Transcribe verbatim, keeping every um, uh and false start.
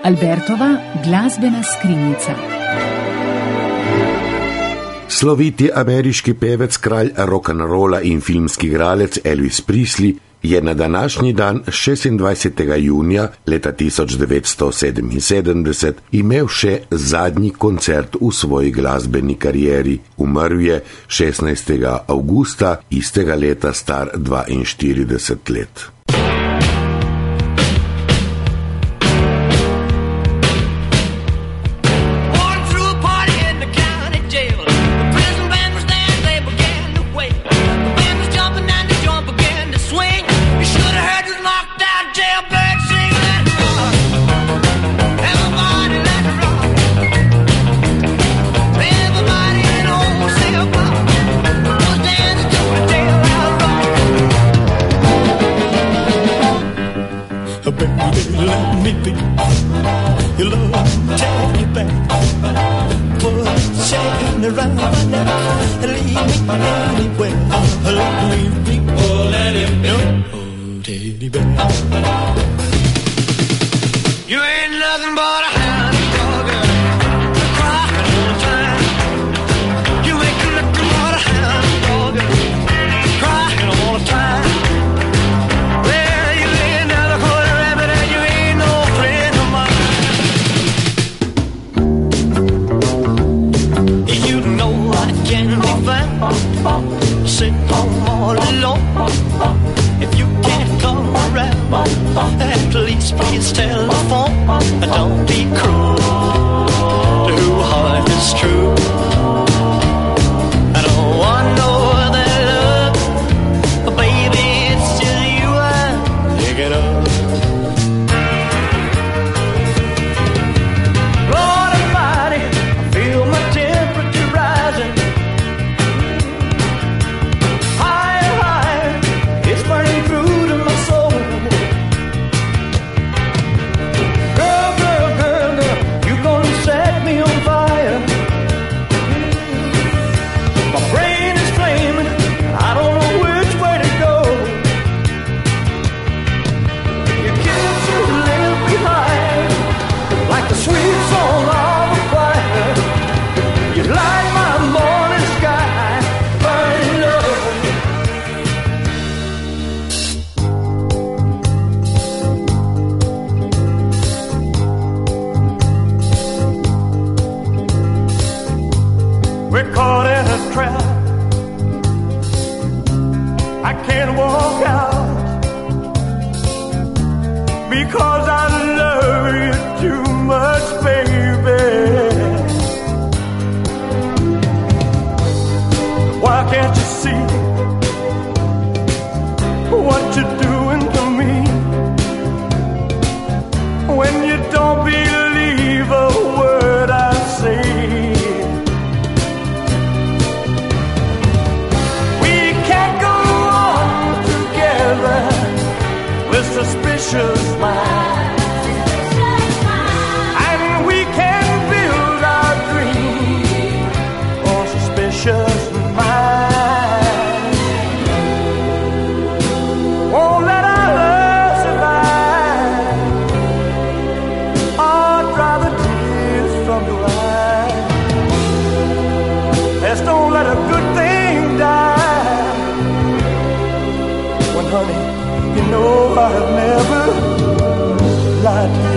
Albertova glasbena skrinjica. Sloviti ameriški pevec, kralj rock'n'rolla in filmski igralec Elvis Presley je na današnji dan šestindvajsetega junija leta tisoč devetsto sedeminsedemdeset imel še zadnji koncert v svoji glasbeni karieri. Umrl je šestnajstega avgusta istega leta, star dvainštirideset let. Baby, let me be your love, take me back. Put a chain around my neck and leave me anywhere. Let me be, oh, let him be, oh, teddy bear. You ain't nothing but a hound dog, crying all the time. You ain't nothing but a hound dog, crying all the time. Sit home all alone. If you can't come around, at least please telephone. Don't be cruel to who heart is true. I don't want no other love, but baby, it's just you I'm thinking of. Lord Almighty, I feel my temperature rising. We're caught in a trap. I can't walk out because I love you too much, baby. Why can't you see what you're doing to me? When you don't believe a word I say. Suspicious mind, and we can build our dream on suspicious mind. Won't let our love survive, or dry the tears from your eyes. Let's don't let a good thing die. When honey, you know I've never lied to you.